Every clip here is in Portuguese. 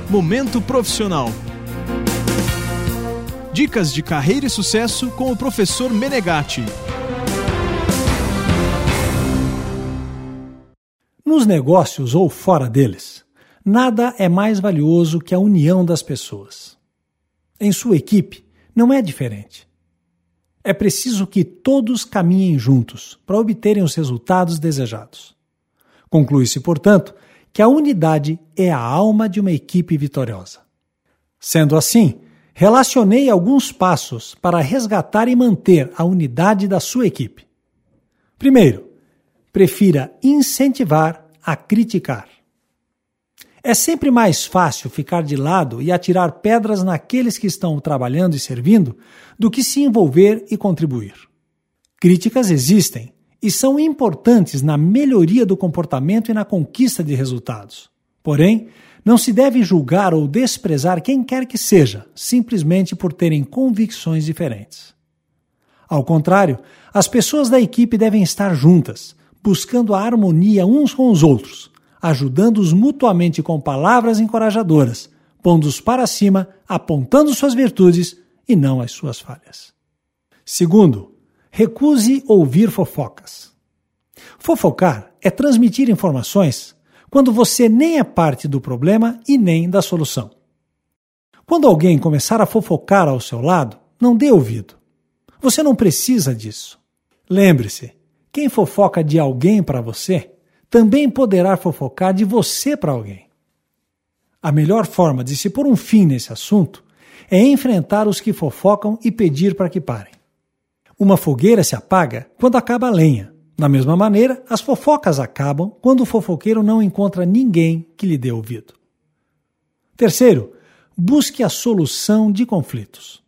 Momento Profissional. Dicas de carreira e sucesso com o professor Menegatti. Nos negócios ou fora deles, nada é mais valioso que a união das pessoas. Em sua equipe, não é diferente. É preciso que todos caminhem juntos para obterem os resultados desejados. Conclui-se, portanto, que a unidade é a alma de uma equipe vitoriosa. Sendo assim, relacionei alguns passos para resgatar e manter a unidade da sua equipe. Primeiro, prefira incentivar a criticar. É sempre mais fácil ficar de lado e atirar pedras naqueles que estão trabalhando e servindo do que se envolver e contribuir. Críticas existem e são importantes na melhoria do comportamento e na conquista de resultados. Porém, não se deve julgar ou desprezar quem quer que seja, simplesmente por terem convicções diferentes. Ao contrário, as pessoas da equipe devem estar juntas, buscando a harmonia uns com os outros, ajudando-os mutuamente com palavras encorajadoras, pondo-os para cima, apontando suas virtudes e não as suas falhas. Segundo, recuse ouvir fofocas. Fofocar é transmitir informações quando você nem é parte do problema e nem da solução. Quando alguém começar a fofocar ao seu lado, não dê ouvido. Você não precisa disso. Lembre-se, quem fofoca de alguém para você, também poderá fofocar de você para alguém. A melhor forma de se pôr um fim nesse assunto é enfrentar os que fofocam e pedir para que parem. Uma fogueira se apaga quando acaba a lenha. Da mesma maneira, as fofocas acabam quando o fofoqueiro não encontra ninguém que lhe dê ouvido. Terceiro, busque a solução de conflitos.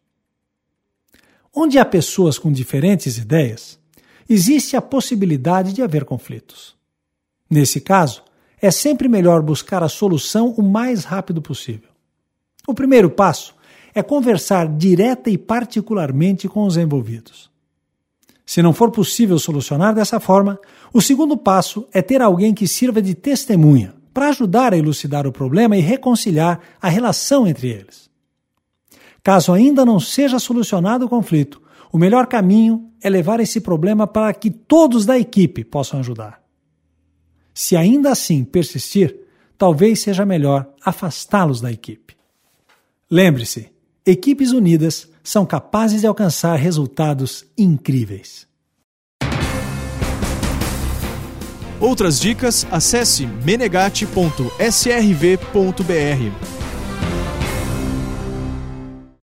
Onde há pessoas com diferentes ideias, existe a possibilidade de haver conflitos. Nesse caso, é sempre melhor buscar a solução o mais rápido possível. O primeiro passo é conversar direta e particularmente com os envolvidos. Se não for possível solucionar dessa forma, o segundo passo é ter alguém que sirva de testemunha para ajudar a elucidar o problema e reconciliar a relação entre eles. Caso ainda não seja solucionado o conflito, o melhor caminho é levar esse problema para que todos da equipe possam ajudar. Se ainda assim persistir, talvez seja melhor afastá-los da equipe. Lembre-se, equipes unidas são capazes de alcançar resultados incríveis. Outras dicas, acesse menegatti.srv.br.